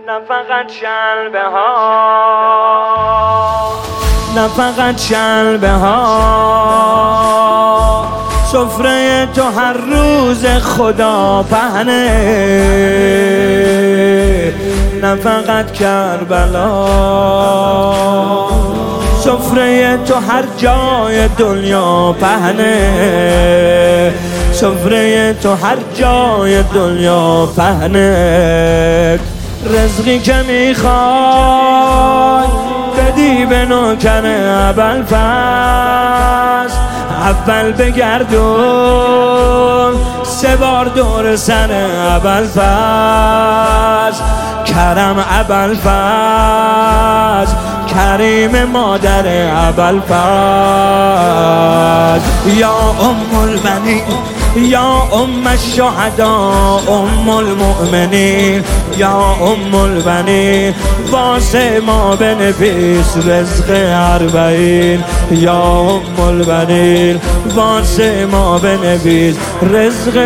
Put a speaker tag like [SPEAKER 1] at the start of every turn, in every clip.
[SPEAKER 1] نه فقط شلبه ها، نه فقط شلبه ها، سفره تو هر روز خدا پهنه، نه فقط کربلا، سفره تو هر جای دنیا پهنه، سفره تو هر جای دنیا پهنه. رزقی که میخوای بدی به نوکر ابوالفضل، اول بگردون 3 بار دور سر ابوالفضل. کرم ابوالفضل، کریم مادر ابوالفضل. یا ام البنین، یا ام الشهداء، ام المؤمنین، یا ام البنین، واسه ما بنویس رزق 40. یا ام البنین، واسه ما بنویس رزق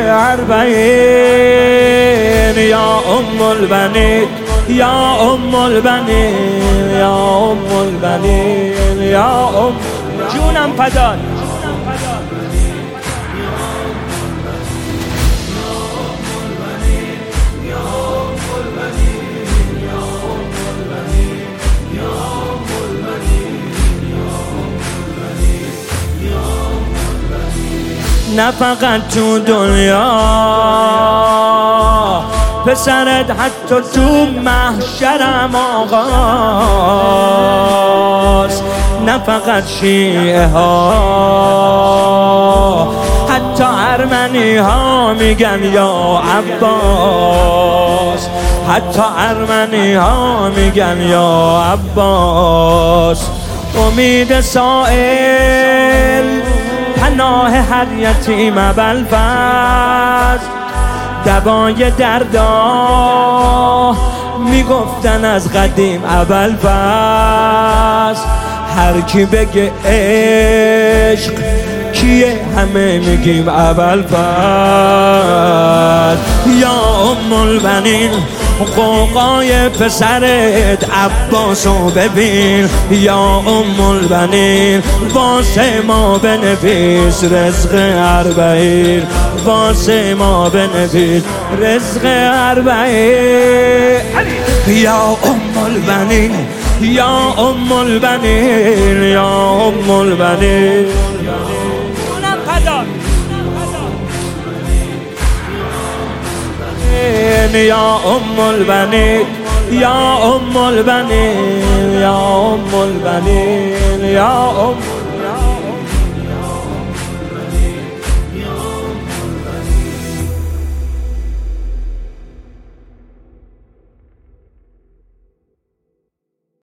[SPEAKER 1] 40. یا ام البنین، یا ام البنین، یا ام البنین، یا ام جونم پدر. نه فقط تو دنیا، پسرت حتی تو محشرم آقاست. نه فقط شیعه ها، حتی ارمنی ها میگن یا عباس، حتی ارمنی ها میگن یا عباس. امید سائل، پناه هر یتیم ابوالفضل، دوای دردا میگفتن از قدیم ابوالفضل. هر کی بگه عشق کیه همه میگیم ابوالفضل. یا ام البنین، قوقای پسرت عباسو ببین. یا ام البنین، واسه ما بنویس رزق 40. واسه ما بنویس رزق 40. یا ام البنین، یا ام البنین، یا ام البنین. یا ام البنین، یا ام البنین، یا ام البنین، یا ام